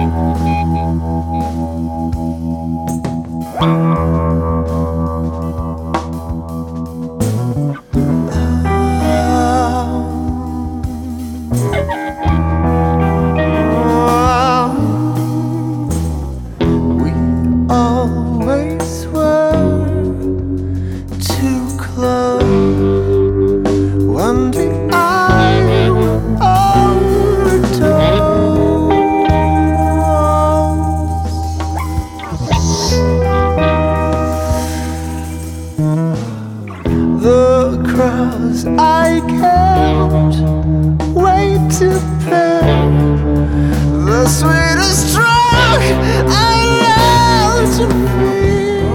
We always were too close. One day I overdosed. The cross I kept way too big. The sweetest drug I love to feel.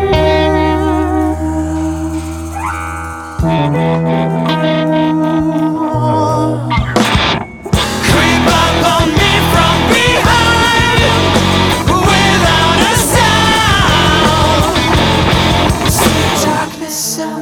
Creep up on me from behind without a sound. Sweet darkness of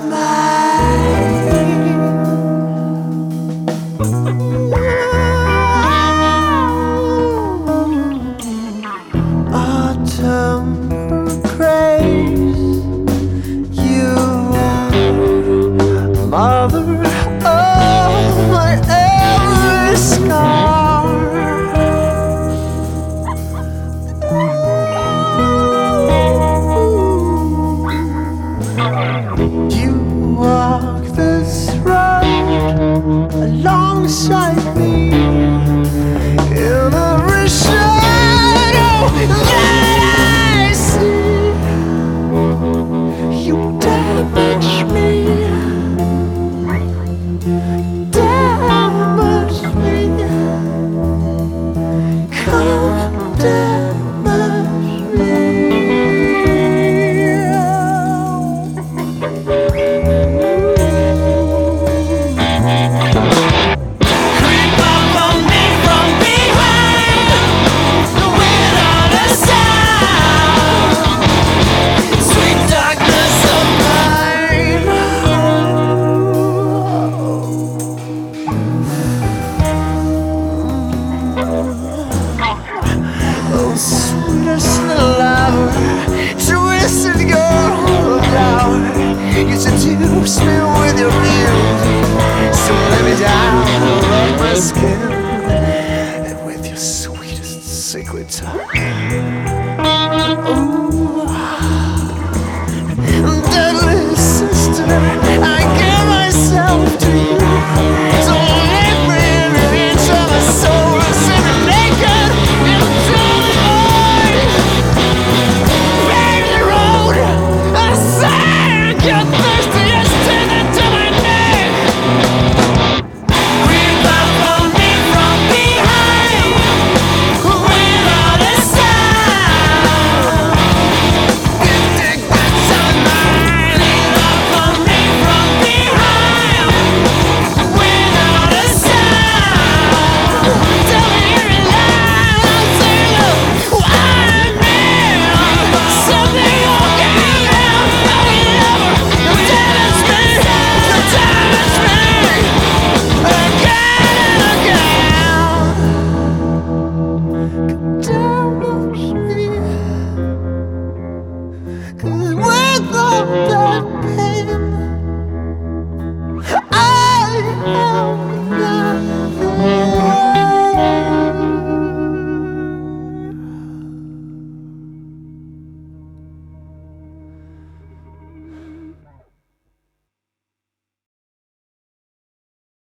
autumn grace, you are mother of my every scar. You walk this road alongside me in every shadow that I see. You damage me, damage me. Come damage me. Creep up on me from behind without a sound. Sweet darkness of mine. Oh, sweetest lover, twisted gold flower, you seduce me with your beauty. So let me down on my skin, and with your sweetest sacred touch. Ooh, deadly sister, I give myself to you.